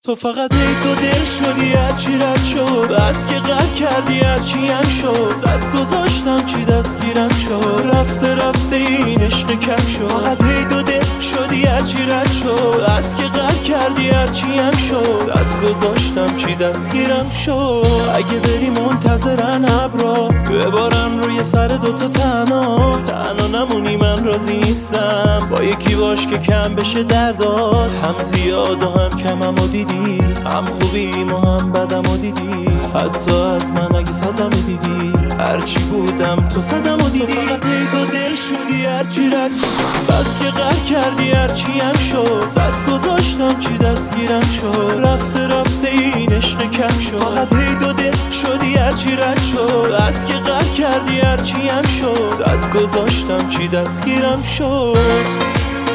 تو فقط ای دو دل شدی هرچی رد شد، بس که قهر کردی هرچی هم شد. صد گذاشتم چی دستگیرم شد، رفته رفته این عشق کم شد. فقط ای دو دل شدی هرچی رد شد، بس که قهر کردی هرچی هم شد. صد گذاشتم چی دستگیرم شد. اگه بری منتظرن ابرا ببارن روی سر دوتا تنها نمونی، من راضی نیستم با یکی باش که کم بشه دردات. هم زیاد و هم کمم و دیدی، هم خوبیم و هم بدم و دیدی. حتی از من اگه صدم و دیدی، هرچی بودم تو صدم و دیدی. تو فقط ای دو دل شدی هرچی رد شد، بس که قهر کردی هرچی هم شد. صد گذاشتم چی دستگیرم شد، رفته رفته این عشق کم شد. فقط ای دو دل شدی هرچی رد شد، بس که قهر کردی هرچی هم شد. صد گذاشتم چی دستگیرم شد.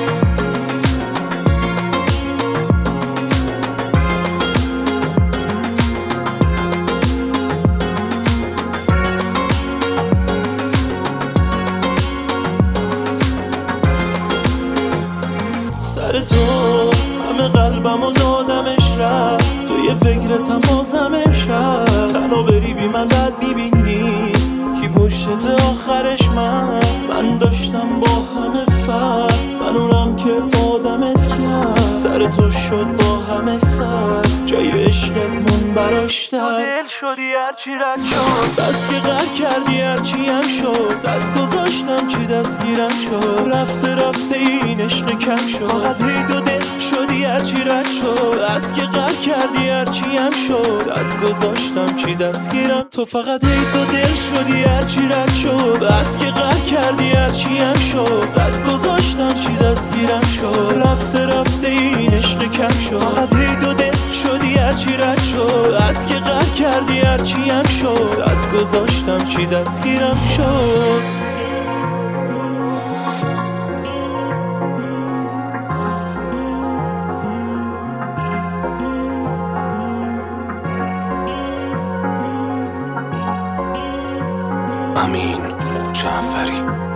سر تو همه قلبمو دادمش رفت، تو یه فکرتم بازم امشب. تنها بری بی من بد میبینی کی پشت آخرش من داشتم با همه فرق، من اونم که آدمت کرد. سر تو شد با همه سر، جای عشقت مون براش در. دل شدی هرچی رد شد، بس که قهر کردی هرچی هم شد. صد گذاشتم چی دستگیرم شد، رفته رفته این عشق کم شد. فقط ای دو دل شدی هرچی رد شد، بس که قهر کردی هرچی هم شد. صد گذاشتم چی دستگیرم. تو فقط ای دو دل شدی هرچی رد شد، بس که قهر کردی هرچی هم شد. صد گذاشتم چی دستگیرم شد، رفته رفته این عشق کم شد. فقط ای دو دل شدی هرچی رد شد، بس که قهر کردی هرچی هم شد. صد گذاشتم چی دستگیرم شد. امین جعفری.